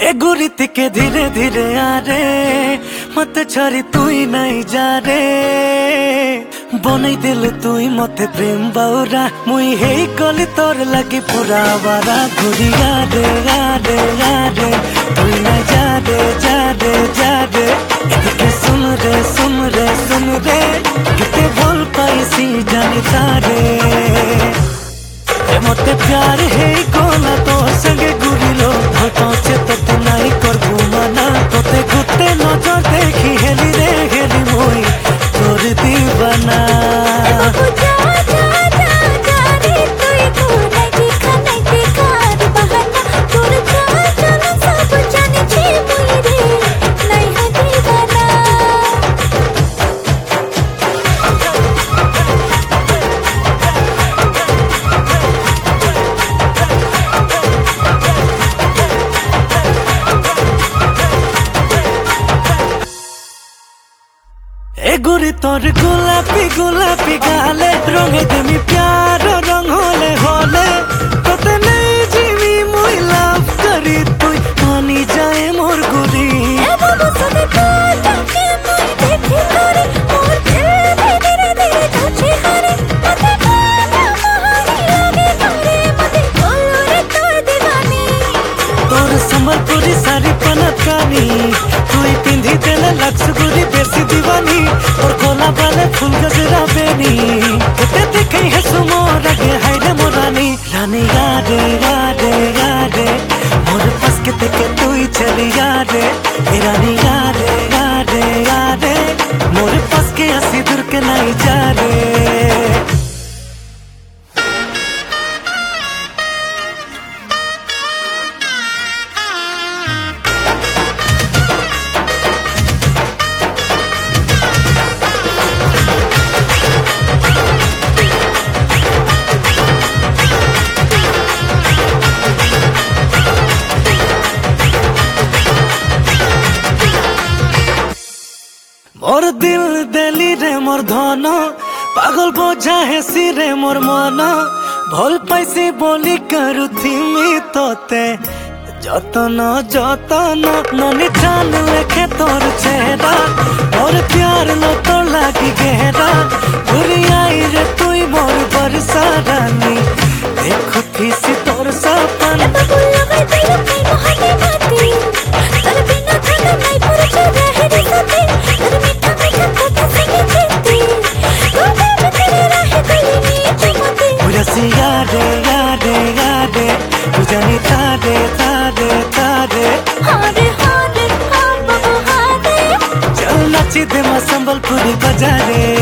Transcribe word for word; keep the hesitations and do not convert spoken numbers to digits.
ए गुरीति के धीरे धीरे आ रे मत छारी तुई नहीं जा रे बनई दिल तुई मते प्रेम बाउरा मुई हे कली तोर लगी पूरा बारा घुरी आ रे आ रे आ रे तुई ना जा रे जा रे जा रे एदिके सुन रे सुन रे सुन रे किते भूल पाई सी जानी तारे मते प्यार है कोला तो संगे गुरिलो हटाचे तो नहीं कर घुमाना तोते गुते नजर देखी हेली रे हेली मोई तोर दीवाना ए गुरी तोर गुलाबी गुलाबी गाले रंगे देमी प्यार रंग होले होले तोते नहीं जीवी मुई लाभ करी तुई मानी जाए मोर गुरी ए बाबू सदे काटा के मुई देखी तोरे मोर दिल धीरे धीरे touche करे मते पाना महानी लगे तोरे मते बोलो रे तोर दीवानी तोर संबलपुरी सारी पनकानी तुई पिंधी तेले लक्स गुरी बेसी दीवानी और कोला वाले फूल गजरा बेनी किते दिखे है सुमो रगे हाय रे मोरानी रानी यारे यारे यारे मोर पास किते के तू ही चली यारे रानी यारे यारे यारे मोर पास के हंसी दूर के नहीं जा रे मोर दिल देली रे मोर धन पागल बोझा है सिरे मोर मन भल पैसी बोली करुथी मी तोते जतन जतन ननी ठान लेखे तोर चेहरा मोर प्यार न तो लागी गहरा घुरी आई रे तुई मोर बरसा रानी देखो थी सी तोर सपन यारे यारे यारे जानी तारे तारे तारे हारे हारे हाँ बाबू हारे चल नाची दे मैं संबलपुरी बजारे।